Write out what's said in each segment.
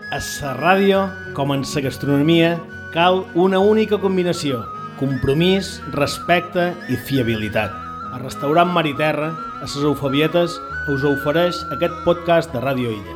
A la ràdio, com en la gastronomia, cal una única combinació: compromís, respecte i fiabilitat. El restaurant Mar i Terra, a les Eufebietes, us ofereix aquest podcast de Ràdio Illa.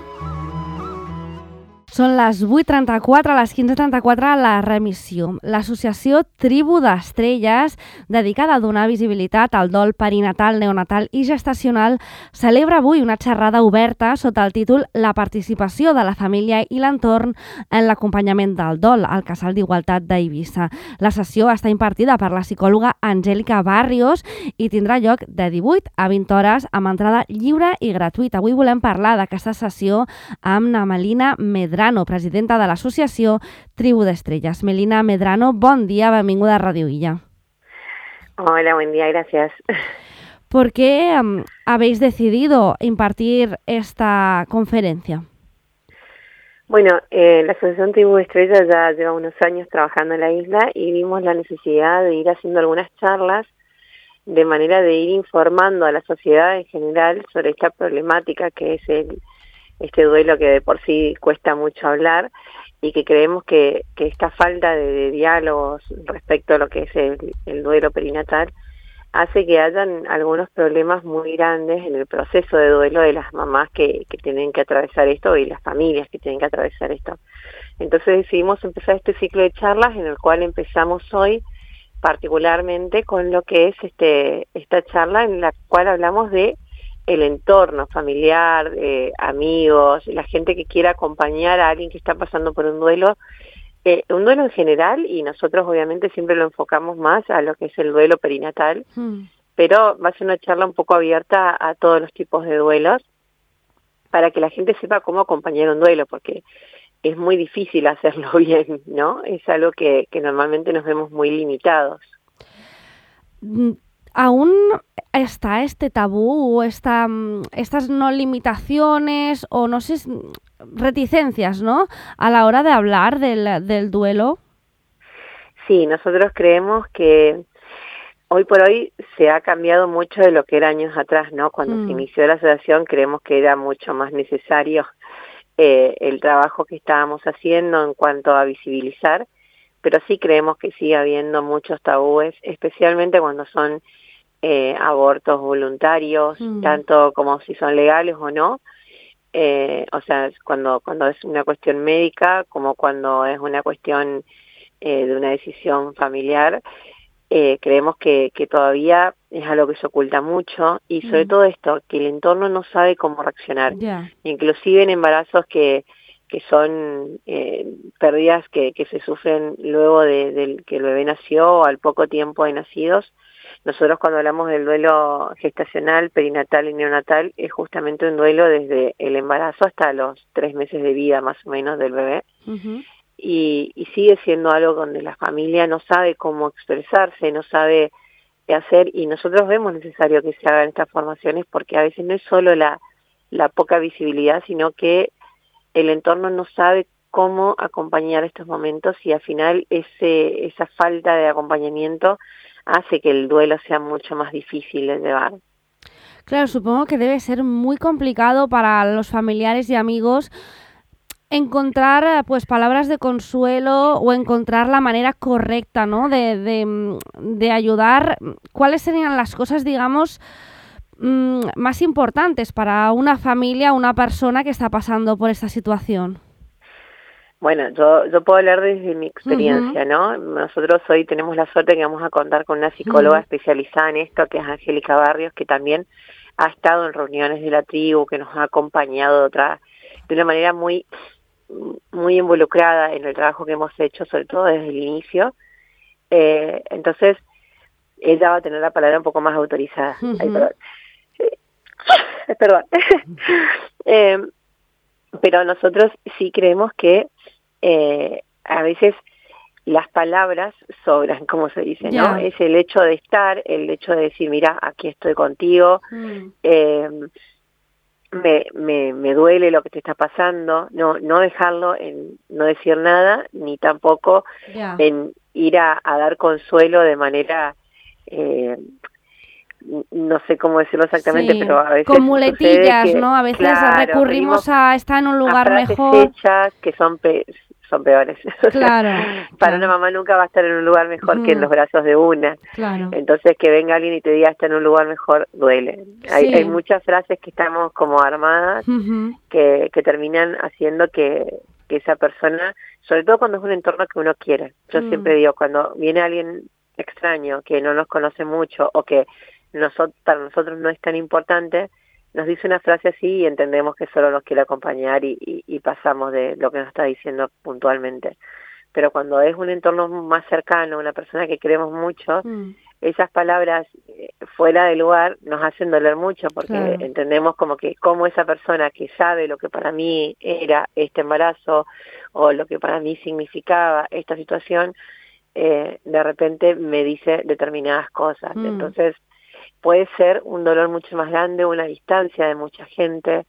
Són les 8:34, a les 15:34 la remissió. L'associació Tribu d'Estrelles, dedicada a donar visibilitat al dol perinatal, neonatal i gestacional, celebra avui una xerrada oberta sota el títol La participació de la família i l'entorn en l'acompanyament del dol al Casal d'Igualtat d'Eivissa. La sessió està impartida per la psicòloga Angélica Barrios i tindrà lloc de 18 a 20 hores amb entrada lliure i gratuïta. Avui volem parlar d'aquesta sessió amb na Melina Medrano, presidenta de l'associació Tribu d'Estrelles. Melina Medrano, bon dia, benvinguda a Radio Illa. Hola, buen día, gracias. ¿Por qué habéis decidido impartir esta conferencia? Bueno, la Asociación Tribu d'Estrelles ya lleva unos años trabajando en la isla y vimos la necesidad de ir haciendo algunas charlas de manera de ir informando a la sociedad en general sobre esta problemática que es este duelo que de por sí cuesta mucho hablar y que creemos que esta falta de diálogos respecto a lo que es el duelo perinatal hace que hayan algunos problemas muy grandes en el proceso de duelo de las mamás que tienen que atravesar esto y las familias que tienen que atravesar esto. Entonces decidimos empezar este ciclo de charlas en el cual empezamos hoy particularmente con lo que es esta charla en la cual hablamos de el entorno familiar, amigos, la gente que quiera acompañar a alguien que está pasando por un duelo en general, y nosotros obviamente siempre lo enfocamos más a lo que es el duelo perinatal, pero va a ser una charla un poco abierta a todos los tipos de duelos para que la gente sepa cómo acompañar un duelo, porque es muy difícil hacerlo bien, ¿no? Es algo que normalmente nos vemos muy limitados. ¿Aún está este tabú o estas no limitaciones o no sé, reticencias, ¿no?, a la hora de hablar del duelo? Sí, nosotros creemos que hoy por hoy se ha cambiado mucho de lo que era años atrás, ¿no? Cuando se inició la asociación creemos que era mucho más necesario el trabajo que estábamos haciendo en cuanto a visibilizar, pero sí creemos que sigue habiendo muchos tabúes, especialmente cuando son abortos voluntarios, tanto como si son legales o no, o sea, cuando es una cuestión médica como cuando es una cuestión de una decisión familiar. Creemos que todavía es algo que se oculta mucho y sobre todo esto, que el entorno no sabe cómo reaccionar. Inclusive en embarazos que son pérdidas que se sufren luego de que el bebé nació o al poco tiempo de nacidos. Nosotros cuando hablamos del duelo gestacional, perinatal y neonatal, es justamente un duelo desde el embarazo hasta los 3 meses de vida más o menos del bebé. Y sigue siendo algo donde la familia no sabe cómo expresarse, no sabe qué hacer, y nosotros vemos necesario que se hagan estas formaciones porque a veces no es solo la poca visibilidad, sino que el entorno no sabe cómo acompañar estos momentos y al final esa falta de acompañamiento hace que el duelo sea mucho más difícil de llevar. Claro, supongo que debe ser muy complicado para los familiares y amigos encontrar pues palabras de consuelo o encontrar la manera correcta, ¿no?, de ayudar. ¿Cuáles serían las cosas, digamos, más importantes para una familia, una persona que está pasando por esta situación? Bueno, yo puedo hablar desde mi experiencia, ¿no? Nosotros hoy tenemos la suerte que vamos a contar con una psicóloga especializada en esto, que es Angélica Barrios, que también ha estado en reuniones de la tribu, que nos ha acompañado de una manera muy involucrada en el trabajo que hemos hecho, sobre todo desde el inicio. Entonces, ella va a tener la palabra un poco más autorizada. Ay, perdón. Pero nosotros sí creemos que a veces las palabras sobran, como se dice, ¿no? Es el hecho de estar, el hecho de decir, mira, aquí estoy contigo, me duele lo que te está pasando, no dejarlo en no decir nada, ni tampoco en ir a dar consuelo de manera no sé cómo decirlo exactamente, Sí, pero a veces con muletillas, que, ¿no? A veces claro, recurrimos a estar en un lugar frases mejor. hechas que son peores. Claro, Para una claro. mamá nunca va a estar en un lugar mejor que en los brazos de una. Claro. Entonces que venga alguien y te diga está en un lugar mejor, duele. Hay Sí. muchas frases que estamos como armadas que terminan haciendo que esa persona, sobre todo cuando es un entorno que uno quiere. Yo siempre digo, cuando viene alguien extraño que no nos conoce mucho o que para nosotros no es tan importante, nos dice una frase así y entendemos que solo nos quiere acompañar y pasamos de lo que nos está diciendo puntualmente. Pero cuando es un entorno más cercano, una persona que queremos mucho, esas palabras fuera de lugar nos hacen doler mucho porque entendemos como esa persona que sabe lo que para mí era este embarazo o lo que para mí significaba esta situación, de repente me dice determinadas cosas. Entonces puede ser un dolor mucho más grande, una distancia de mucha gente.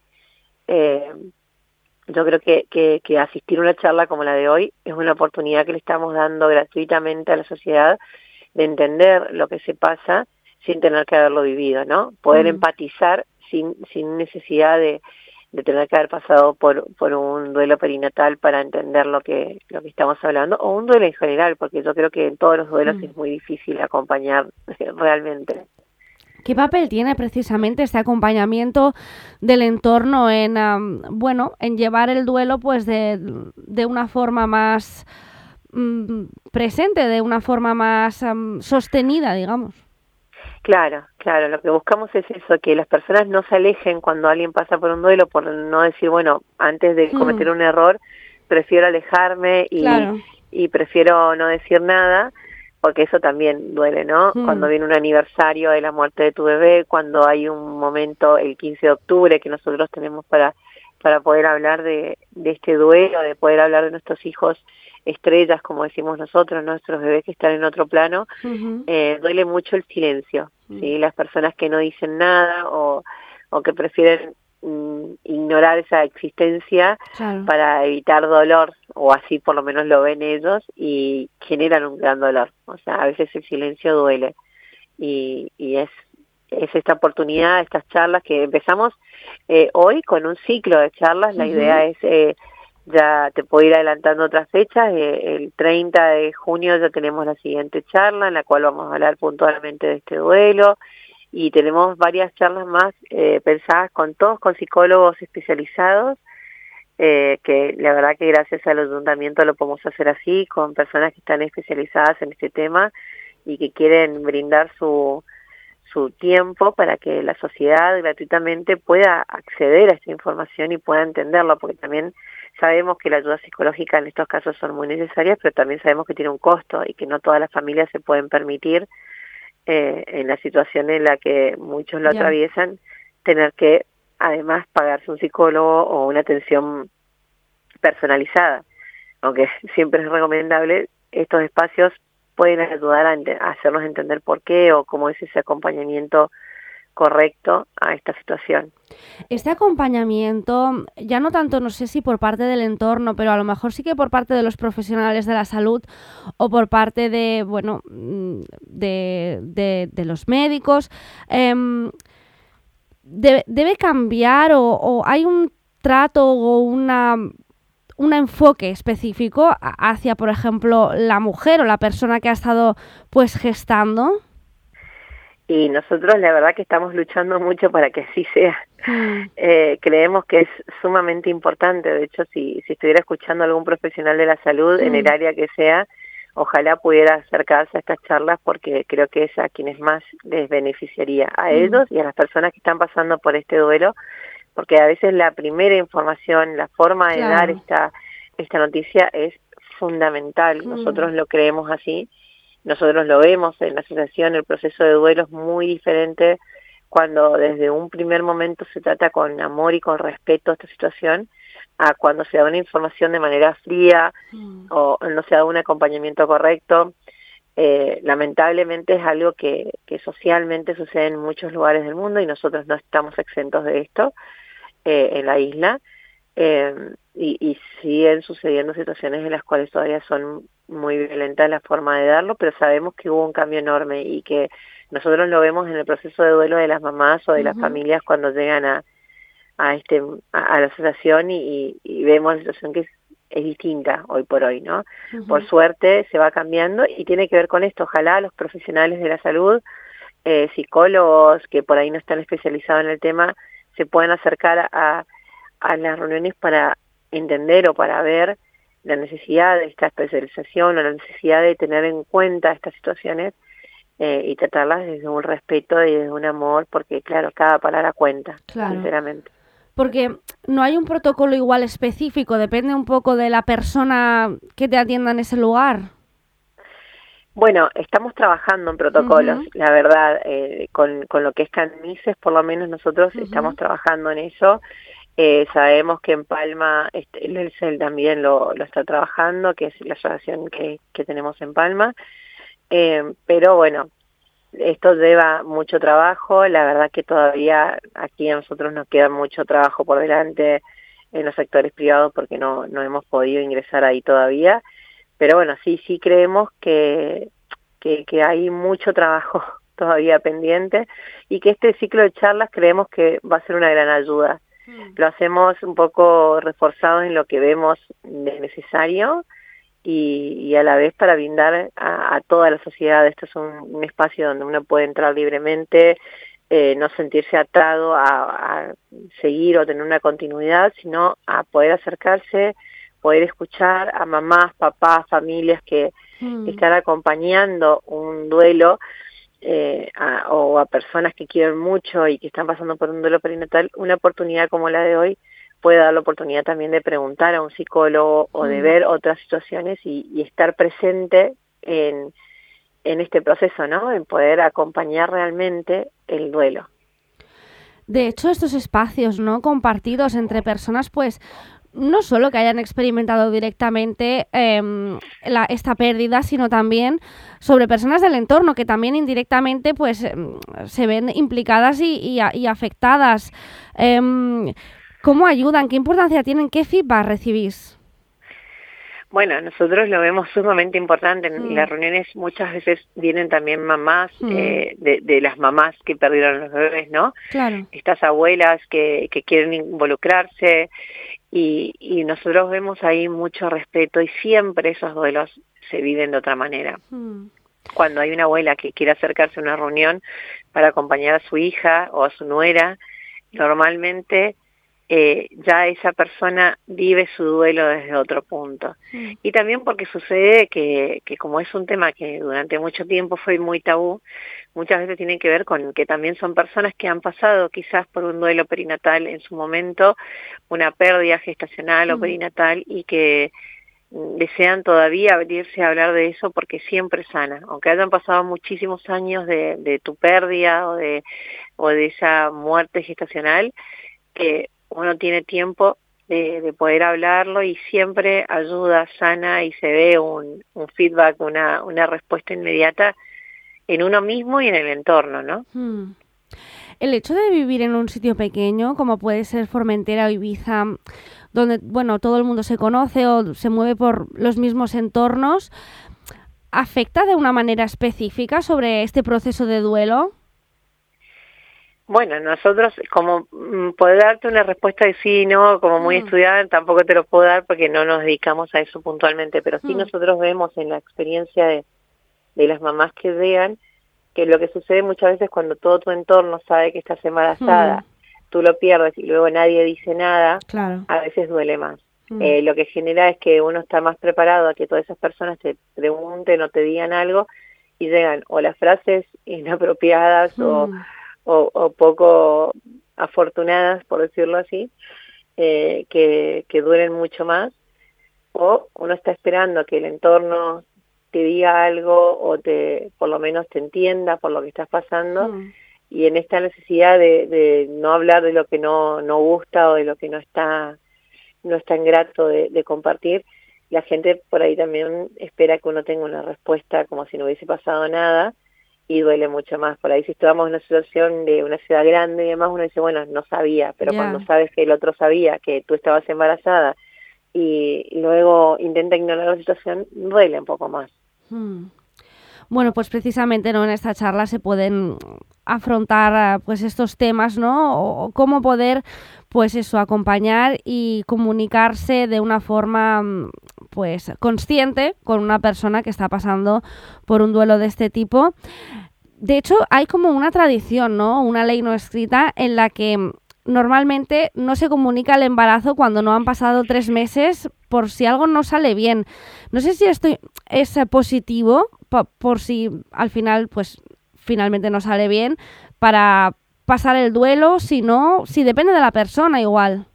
Yo creo que asistir a una charla como la de hoy es una oportunidad que le estamos dando gratuitamente a la sociedad de entender lo que se pasa sin tener que haberlo vivido, ¿no? Poder empatizar sin necesidad de tener que haber pasado por un duelo perinatal para entender lo que estamos hablando, o un duelo en general, porque yo creo que en todos los duelos es muy difícil acompañar realmente. ¿Qué papel tiene precisamente este acompañamiento del entorno en, en llevar el duelo pues de una forma más presente, de una forma más sostenida, digamos? Claro, lo que buscamos es eso, que las personas no se alejen cuando alguien pasa por un duelo, por no decir, bueno, antes de cometer un error, prefiero alejarme y prefiero no decir nada, porque eso también duele, ¿no? Cuando viene un aniversario de la muerte de tu bebé, cuando hay un momento, el 15 de octubre, que nosotros tenemos para poder hablar de este duelo, de poder hablar de nuestros hijos estrellas, como decimos nosotros, nuestros bebés que están en otro plano, duele mucho el silencio, ¿sí? Las personas que no dicen nada o que prefieren ignorar esa existencia para evitar dolor, o así por lo menos lo ven ellos, y generan un gran dolor. O sea, a veces el silencio duele, y es esta oportunidad, estas charlas que empezamos hoy con un ciclo de charlas. La idea es, ya te puedo ir adelantando otras fechas, el 30 de junio ya tenemos la siguiente charla en la cual vamos a hablar puntualmente de este duelo, y tenemos varias charlas más pensadas con psicólogos especializados, que la verdad que gracias al ayuntamiento lo podemos hacer así, con personas que están especializadas en este tema y que quieren brindar su tiempo para que la sociedad gratuitamente pueda acceder a esta información y pueda entenderlo, porque también sabemos que la ayuda psicológica en estos casos son muy necesarias, pero también sabemos que tiene un costo y que no todas las familias se pueden permitir, en la situación en la que muchos lo atraviesan, tener que además pagarse un psicólogo o una atención personalizada. Aunque siempre es recomendable, estos espacios pueden ayudar a hacernos entender por qué o cómo es ese acompañamiento correcto a esta situación. Este acompañamiento, ya no tanto, no sé si por parte del entorno, pero a lo mejor sí que por parte de los profesionales de la salud o por parte de, de los médicos, debe cambiar o hay un trato o un enfoque específico hacia, por ejemplo, la mujer o la persona que ha estado pues gestando. Y nosotros la verdad que estamos luchando mucho para que así sea. Creemos que es sumamente importante. De hecho, si estuviera escuchando a algún profesional de la salud en el área que sea, ojalá pudiera acercarse a estas charlas, porque creo que es a quienes más les beneficiaría, a ellos y a las personas que están pasando por este duelo, porque a veces la primera información, la forma de dar esta noticia es fundamental. Nosotros lo creemos así. Nosotros lo vemos en la asociación, el proceso de duelo es muy diferente cuando desde un primer momento se trata con amor y con respeto esta situación, a cuando se da una información de manera fría o no se da un acompañamiento correcto. Lamentablemente es algo que socialmente sucede en muchos lugares del mundo y nosotros no estamos exentos de esto en la isla, y siguen sucediendo situaciones en las cuales todavía son muy violenta la forma de darlo, pero sabemos que hubo un cambio enorme y que nosotros lo vemos en el proceso de duelo de las mamás o de las familias cuando llegan a la asociación y vemos la situación que es distinta hoy por hoy, ¿no? Por suerte se va cambiando y tiene que ver con esto. Ojalá los profesionales de la salud, psicólogos que por ahí no están especializados en el tema, se puedan acercar a las reuniones para entender o para ver la necesidad de esta especialización o la necesidad de tener en cuenta estas situaciones y tratarlas desde un respeto y desde un amor, porque claro, cada palabra cuenta, sinceramente. Porque no hay un protocolo igual específico, depende un poco de la persona que te atienda en ese lugar. Bueno, estamos trabajando en protocolos, la verdad, con lo que es CANMISES, por lo menos nosotros estamos trabajando en eso. Sabemos que en Palma, el ELCEL también lo está trabajando, que es la asociación que tenemos en Palma, pero bueno, esto lleva mucho trabajo. La verdad que todavía aquí a nosotros nos queda mucho trabajo por delante en los sectores privados porque no hemos podido ingresar ahí todavía, pero bueno, sí creemos que hay mucho trabajo todavía pendiente y que este ciclo de charlas creemos que va a ser una gran ayuda. Lo hacemos un poco reforzados en lo que vemos de necesario y a la vez para brindar a toda la sociedad. Esto es un espacio donde uno puede entrar libremente, no sentirse atado a seguir o tener una continuidad, sino a poder acercarse, poder escuchar a mamás, papás, familias que están acompañando un duelo, o a personas que quieren mucho y que están pasando por un duelo perinatal. Una oportunidad como la de hoy puede dar la oportunidad también de preguntar a un psicólogo o de ver otras situaciones y estar presente en este proceso, ¿no? En poder acompañar realmente el duelo. De hecho, estos espacios, ¿no?, compartidos entre personas, pues, no solo que hayan experimentado directamente esta pérdida, sino también sobre personas del entorno que también indirectamente pues se ven implicadas y afectadas. ¿Cómo ayudan? ¿Qué importancia tienen? ¿Qué feedback recibís? Bueno, nosotros lo vemos sumamente importante. En las reuniones muchas veces vienen también mamás, de las mamás que perdieron los bebés, ¿no? Claro. Estas abuelas que quieren involucrarse y nosotros vemos ahí mucho respeto y siempre esos duelos se viven de otra manera. Cuando hay una abuela que quiere acercarse a una reunión para acompañar a su hija o a su nuera, normalmente ya esa persona vive su duelo desde otro punto. Y también porque sucede que como es un tema que durante mucho tiempo fue muy tabú, muchas veces tiene que ver con que también son personas que han pasado quizás por un duelo perinatal en su momento, una pérdida gestacional o perinatal, y que desean todavía abrirse a hablar de eso porque siempre sana, aunque hayan pasado muchísimos años de tu pérdida o de esa muerte gestacional, que uno tiene tiempo de poder hablarlo y siempre ayuda, sana y se ve un feedback, una respuesta inmediata en uno mismo y en el entorno, ¿no? El hecho de vivir en un sitio pequeño, como puede ser Formentera o Ibiza, donde bueno, todo el mundo se conoce o se mueve por los mismos entornos, ¿afecta de una manera específica sobre este proceso de duelo? Bueno, nosotros, como poder darte una respuesta de sí y no, como muy estudiada, tampoco te lo puedo dar porque no nos dedicamos a eso puntualmente, pero sí nosotros vemos en la experiencia de las mamás que vean que lo que sucede muchas veces cuando todo tu entorno sabe que estás embarazada, tú lo pierdes y luego nadie dice nada, claro, a veces duele más. Lo que genera es que uno está más preparado a que todas esas personas te pregunten o te digan algo y llegan o las frases inapropiadas o poco afortunadas, por decirlo así, que duelen mucho más, o uno está esperando a que el entorno te diga algo o por lo menos te entienda por lo que estás pasando, y en esta necesidad de no hablar de lo que no gusta o de lo que no es tan grato de compartir, la gente por ahí también espera que uno tenga una respuesta como si no hubiese pasado nada, y duele mucho más. Por ahí si estamos en una situación de una ciudad grande y demás, uno dice, bueno, no sabía, pero cuando sabes que el otro sabía que tú estabas embarazada y luego intenta ignorar la situación, duele un poco más. Bueno, pues precisamente, ¿no?, en esta charla se pueden afrontar pues estos temas, ¿no? O cómo poder, pues eso, acompañar y comunicarse de una forma pues consciente con una persona que está pasando por un duelo de este tipo. De hecho, hay como una tradición, ¿no?, una ley no escrita en la que normalmente no se comunica el embarazo cuando no han pasado 3 meses por si algo no sale bien. No sé si esto es positivo por si al final, pues finalmente no sale bien, para pasar el duelo, si no, si depende de la persona igual.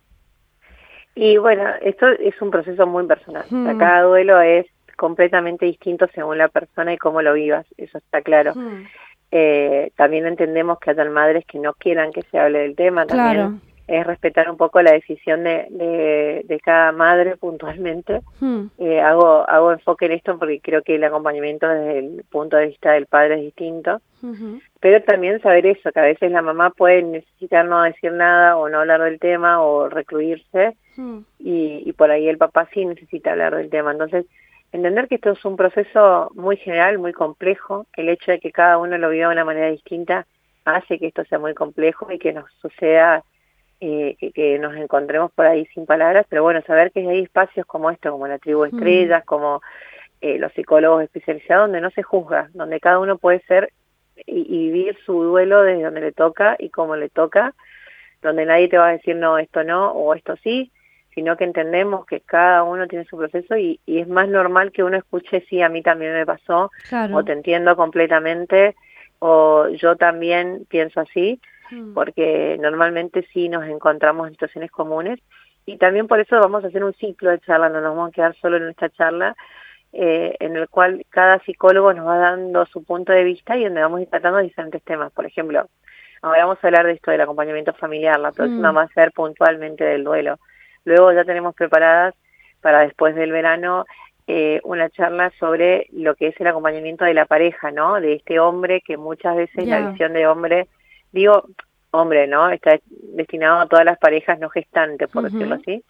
Y bueno, esto es un proceso muy personal. O sea, cada duelo es completamente distinto según la persona y cómo lo vivas, eso está claro. También entendemos que hayan madres que no quieran que se hable del tema, también Claro. Es respetar un poco la decisión de cada madre puntualmente. Hago enfoque en esto porque creo que el acompañamiento desde el punto de vista del padre es distinto, pero también saber eso, que a veces la mamá puede necesitar no decir nada o no hablar del tema o recluirse, y por ahí el papá sí necesita hablar del tema. Entonces, entender que esto es un proceso muy general, muy complejo. El hecho de que cada uno lo viva de una manera distinta hace que esto sea muy complejo y que nos suceda, que nos encontremos por ahí sin palabras, pero bueno, saber que hay espacios como esto, como la tribu de estrellas, como los psicólogos especializados, donde no se juzga, donde cada uno puede ser y vivir su duelo desde donde le toca y como le toca, donde nadie te va a decir no, esto no o esto sí, sino que entendemos que cada uno tiene su proceso y es más normal que uno escuche, sí, a mí también me pasó, Claro. o te entiendo completamente, o yo también pienso así, porque normalmente sí nos encontramos en situaciones comunes, y también por eso vamos a hacer un ciclo de charla, no nos vamos a quedar solo en esta charla, en el cual cada psicólogo nos va dando su punto de vista y donde vamos a ir tratando diferentes temas. Por ejemplo, ahora vamos a hablar de esto del acompañamiento familiar, la próxima va a ser puntualmente del duelo. Luego ya tenemos preparadas para después del verano una charla sobre lo que es el acompañamiento de la pareja, ¿no? De este hombre que muchas veces la visión de hombre, digo hombre, ¿no? Está destinado a todas las parejas no gestantes, por decirlo así,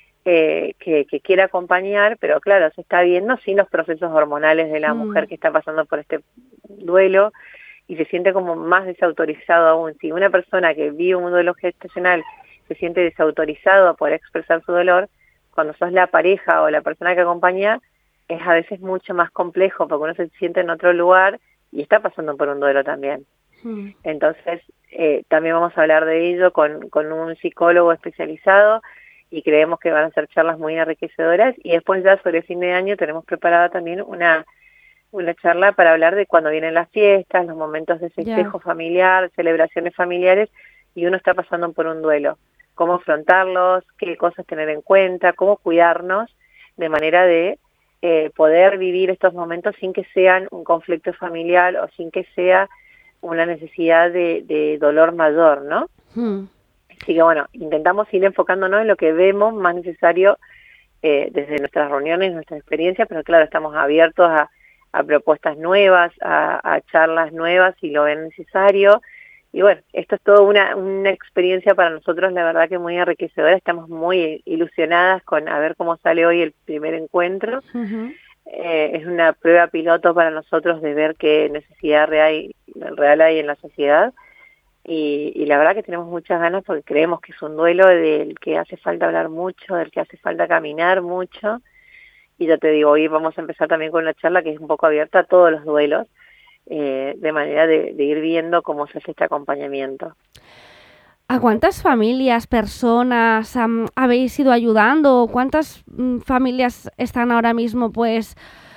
que quiere acompañar, pero claro, se está viendo sin los procesos hormonales de la mujer que está pasando por este duelo y se siente como más desautorizado aún. Si una persona que vive un duelo gestacional se siente desautorizado a poder expresar su dolor, cuando sos la pareja o la persona que acompaña, es a veces mucho más complejo porque uno se siente en otro lugar y está pasando por un duelo también. Entonces, también vamos a hablar de ello con un psicólogo especializado y creemos que van a ser charlas muy enriquecedoras, y después ya sobre el fin de año tenemos preparada también una charla para hablar de cuando vienen las fiestas, los momentos de festejo familiar, celebraciones familiares, y uno está pasando por un duelo. Cómo afrontarlos, qué cosas tener en cuenta, cómo cuidarnos de manera de poder vivir estos momentos sin que sean un conflicto familiar o sin que sea una necesidad de dolor mayor, ¿no? Así que bueno, intentamos ir enfocándonos en lo que vemos más necesario desde nuestras reuniones, nuestras experiencias, pero claro, estamos abiertos a propuestas nuevas, a charlas nuevas si lo ven necesario. Y bueno, esto es toda una experiencia para nosotros, la verdad que muy enriquecedora. Estamos muy ilusionadas con a ver cómo sale hoy el primer encuentro. Es una prueba piloto para nosotros de ver qué necesidad real hay en la sociedad. Y la verdad que tenemos muchas ganas porque creemos que es un duelo del que hace falta hablar mucho, del que hace falta caminar mucho. Y ya te digo, hoy vamos a empezar también con una charla que es un poco abierta a todos los duelos, de manera de ir viendo cómo se hace este acompañamiento. ¿A cuántas familias, personas habéis ido ayudando? ¿Cuántas familias están ahora mismo pues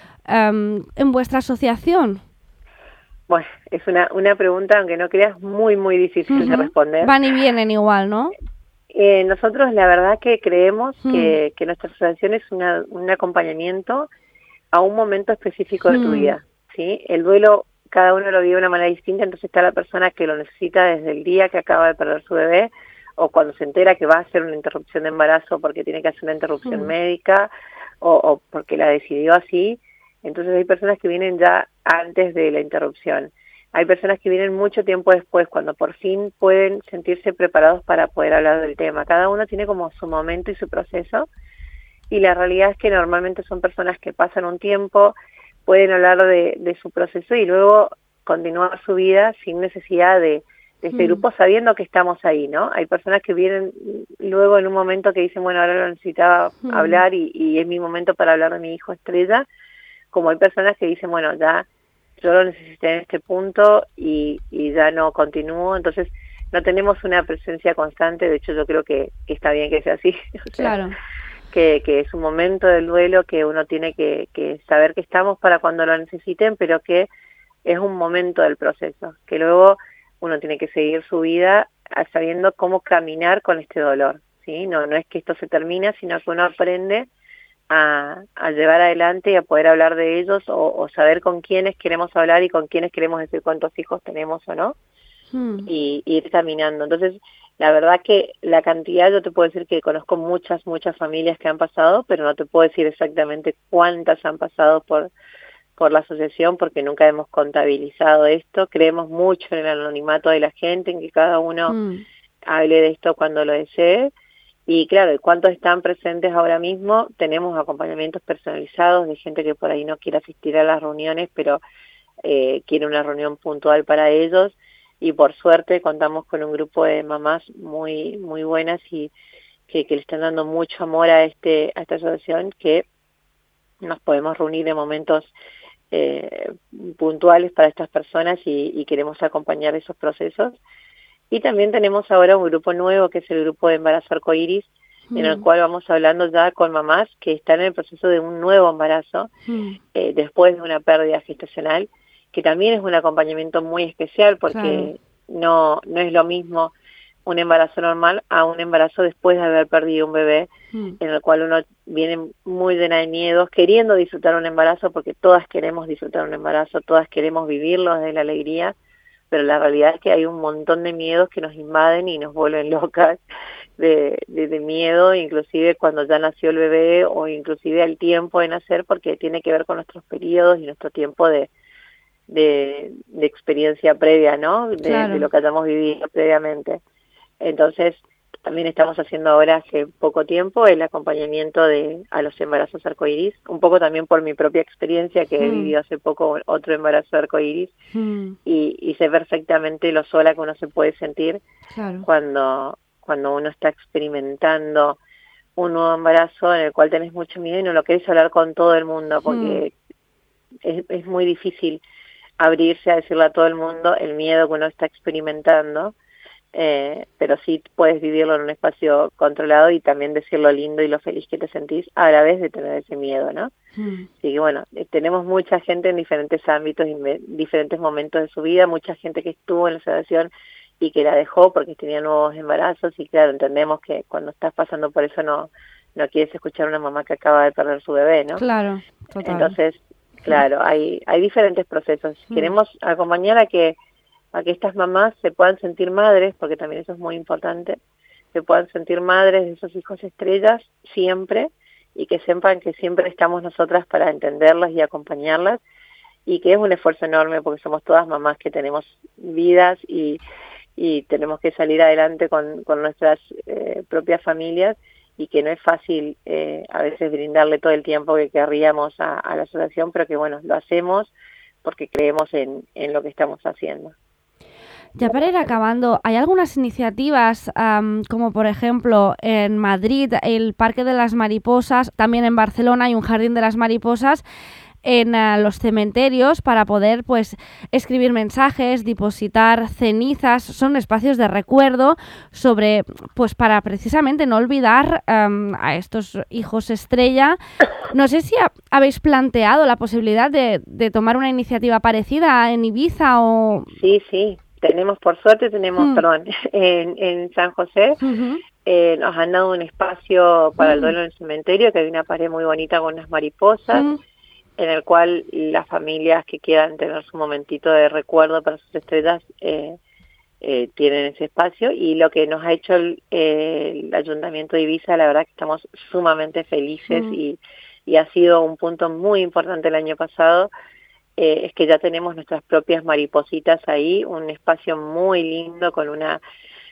en vuestra asociación? Bueno, es una pregunta, aunque no creas, muy, muy difícil de responder. Van y vienen igual, ¿no? Nosotros la verdad que creemos que nuestra asociación es un acompañamiento a un momento específico de tu vida, ¿sí? El duelo cada uno lo vive de una manera distinta, entonces está la persona que lo necesita desde el día que acaba de perder su bebé, o cuando se entera que va a hacer una interrupción de embarazo porque tiene que hacer una interrupción médica, o porque la decidió así. Entonces hay personas que vienen ya antes de la interrupción. Hay personas que vienen mucho tiempo después, cuando por fin pueden sentirse preparados para poder hablar del tema. Cada uno tiene como su momento y su proceso, y la realidad es que normalmente son personas que pasan un tiempo, pueden hablar de su proceso y luego continuar su vida sin necesidad de este grupo, sabiendo que estamos ahí, ¿no? Hay personas que vienen luego en un momento que dicen, bueno, ahora lo necesitaba hablar y es mi momento para hablar de mi hijo estrella, como hay personas que dicen, bueno, ya yo lo necesité en este punto y ya no continúo, entonces no tenemos una presencia constante, de hecho yo creo que está bien que sea así, o sea, claro. que es un momento del duelo que uno tiene que saber que estamos para cuando lo necesiten, pero que es un momento del proceso, que luego uno tiene que seguir su vida sabiendo cómo caminar con este dolor, ¿sí? No es que esto se termina, sino que uno aprende a llevar adelante y a poder hablar de ellos o saber con quiénes queremos hablar y con quiénes queremos decir cuántos hijos tenemos o no, y ir caminando. Entonces, la verdad que la cantidad, yo te puedo decir que conozco muchas familias que han pasado, pero no te puedo decir exactamente cuántas han pasado por la asociación, porque nunca hemos contabilizado esto. Creemos mucho en el anonimato de la gente, en que cada uno hable de esto cuando lo desee. Y claro, ¿cuántos están presentes ahora mismo? Tenemos acompañamientos personalizados de gente que por ahí no quiere asistir a las reuniones, pero quiere una reunión puntual para ellos. Y por suerte contamos con un grupo de mamás muy buenas y que le están dando mucho amor a esta asociación, que nos podemos reunir en momentos puntuales para estas personas y queremos acompañar esos procesos. Y también tenemos ahora un grupo nuevo que es el grupo de embarazo arcoíris, en el cual vamos hablando ya con mamás que están en el proceso de un nuevo embarazo después de una pérdida gestacional, que también es un acompañamiento muy especial porque no es lo mismo un embarazo normal a un embarazo después de haber perdido un bebé, en el cual uno viene muy llena de miedos, queriendo disfrutar un embarazo, porque todas queremos disfrutar un embarazo, todas queremos vivirlo desde la alegría, pero la realidad es que hay un montón de miedos que nos invaden y nos vuelven locas de miedo, inclusive cuando ya nació el bebé o inclusive al tiempo de nacer, porque tiene que ver con nuestros periodos y nuestro tiempo de experiencia previa, ¿no? De lo que hayamos vivido previamente. Entonces, también estamos haciendo ahora hace poco tiempo el acompañamiento a los embarazos arcoíris, un poco también por mi propia experiencia, que he vivido hace poco otro embarazo arcoíris, y sé perfectamente lo sola que uno se puede sentir cuando uno está experimentando un nuevo embarazo en el cual tenés mucho miedo y no lo querés hablar con todo el mundo, porque es muy difícil abrirse a decirle a todo el mundo el miedo que uno está experimentando. Pero sí puedes vivirlo en un espacio controlado y también decir lo lindo y lo feliz que te sentís a la vez de tener ese miedo, ¿no? Así que bueno, tenemos mucha gente en diferentes ámbitos y diferentes momentos de su vida, mucha gente que estuvo en la asociación y que la dejó porque tenía nuevos embarazos, y claro, entendemos que cuando estás pasando por eso no quieres escuchar a una mamá que acaba de perder su bebé, ¿no? Claro, total. Entonces, claro, hay diferentes procesos. Queremos acompañar a que estas mamás se puedan sentir madres, porque también eso es muy importante, se puedan sentir madres de esos hijos estrellas siempre, y que sepan que siempre estamos nosotras para entenderlas y acompañarlas, y que es un esfuerzo enorme porque somos todas mamás que tenemos vidas y tenemos que salir adelante con nuestras propias familias, y que no es fácil a veces brindarle todo el tiempo que querríamos a la asociación, pero que bueno, lo hacemos porque creemos en lo que estamos haciendo. Ya para ir acabando, ¿hay algunas iniciativas como por ejemplo en Madrid el Parque de las Mariposas, también en Barcelona hay un Jardín de las Mariposas, en los cementerios para poder pues escribir mensajes, depositar cenizas? Son espacios de recuerdo sobre, pues para precisamente no olvidar a estos hijos estrella. No sé si habéis planteado la posibilidad de tomar una iniciativa parecida en Ibiza o... Sí. Por suerte tenemos, en San José, nos han dado un espacio para el duelo en el cementerio, que hay una pared muy bonita con unas mariposas, en el cual las familias que quieran tener su momentito de recuerdo para sus estrellas tienen ese espacio, y lo que nos ha hecho el Ayuntamiento de Ibiza, la verdad que estamos sumamente felices y ha sido un punto muy importante el año pasado, es que ya tenemos nuestras propias maripositas ahí, un espacio muy lindo con una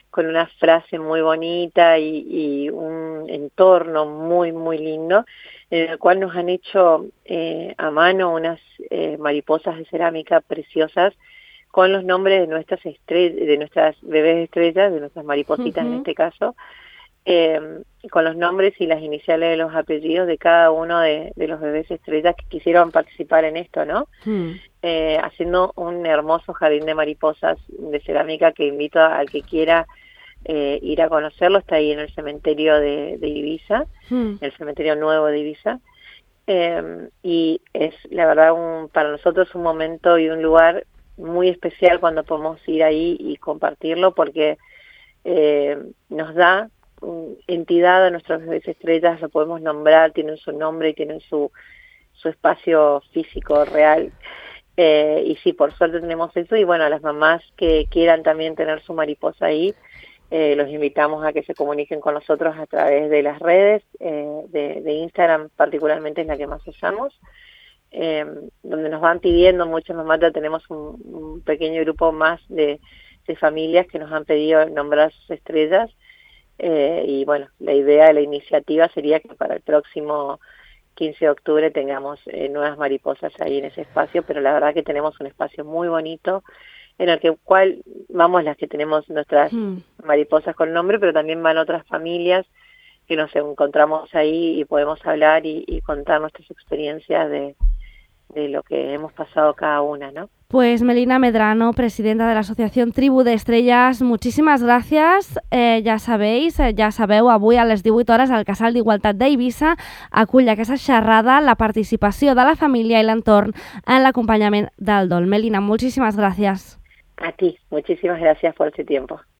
con una frase muy bonita y un entorno muy, muy lindo, en el cual nos han hecho a mano unas mariposas de cerámica preciosas con los nombres de nuestras estrellas, de nuestras bebés estrellas, de nuestras maripositas en este caso, con los nombres y las iniciales de los apellidos de cada uno de los bebés estrellas que quisieron participar en esto, ¿no? Haciendo un hermoso jardín de mariposas de cerámica que invito al que quiera ir a conocerlo. Está ahí en el cementerio de Ibiza, el cementerio nuevo de Ibiza, y es la verdad para nosotros un momento y un lugar muy especial cuando podemos ir ahí y compartirlo, porque nos da entidad a nuestros bebés estrellas, lo podemos nombrar, tienen su nombre y tienen su espacio físico real, y sí, por suerte tenemos eso. Y bueno, a las mamás que quieran también tener su mariposa ahí, los invitamos a que se comuniquen con nosotros a través de las redes, de Instagram particularmente es la que más usamos, donde nos van pidiendo muchas mamás. Ya tenemos un pequeño grupo más de familias que nos han pedido nombrar sus estrellas, y bueno, la idea, la iniciativa sería que para el próximo 15 de octubre tengamos nuevas mariposas ahí en ese espacio, pero la verdad que tenemos un espacio muy bonito en el cual vamos las que tenemos nuestras mariposas con nombre, pero también van otras familias que nos encontramos ahí y podemos hablar y contar nuestras experiencias de lo que hemos pasado cada una, ¿no? Pues Melina Medrano, presidenta de la Asociación Tribu d'Estrelles, muchíssimes gràcies. Ja sabeu, avui a les 18 hores el Casal d'Igualtat d'Eivissa acull aquesta xerrada, la participació de la família i l'entorn en l'acompanyament del dol. Melina, muchísimas gracias. A ti, muchísimas gracias por este tiempo.